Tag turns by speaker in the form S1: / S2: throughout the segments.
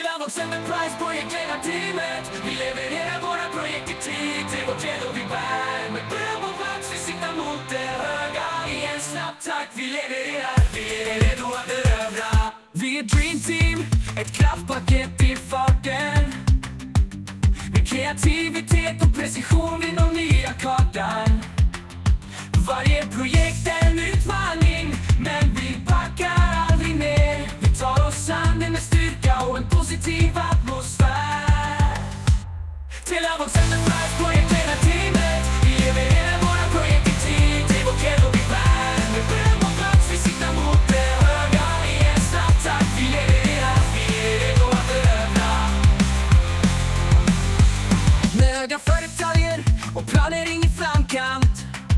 S1: Till Avox Enterprise projekt hela teamet. Vi levererar våra projekt i tid. Till vårt redo vi bär. Med bröd och vax vi siktar mot det höga. I en snabb takt vi levererar. Vi är redo att erövra. Vi är Dream Team, ett kraftpaket i farten. Med kreativitet och precision vi når nya kartan. Varje projekt är en utmaning, men vi backar aldrig ner. Vi tar oss an det med styrka och en positiv atmosfär. Till Avox Enterprise projekt hela teamet. Vi levererar våra projekt i tid. Till vårt redo vi bär. Med bröd och vax vi siktar mot det höga. I en snabb takt vi levererar. Vi är redo att erövra. Med öga för detaljer och planering i framkant.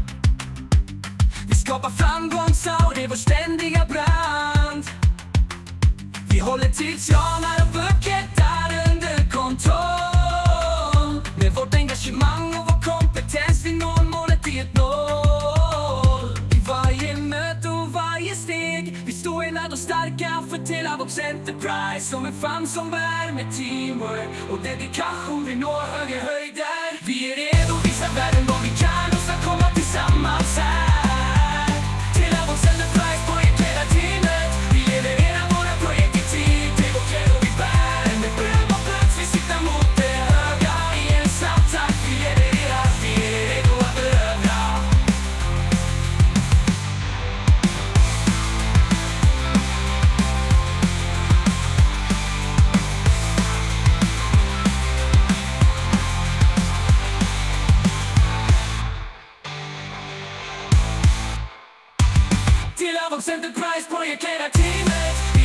S1: Skapa framgångssaur i vår ständiga brand. Vi håller tidsramar och buketar under kontroll. Med vårt engagemang och vår kompetens vi når målet i ett noll. I varje möte och varje steg vi står enade och starka för till Avox Enterprise. Som en famn som bär med teamwork och dedikation vi når högre höjder. Vi är redo, visar världen vad vi kan och ska komma tillsammans här.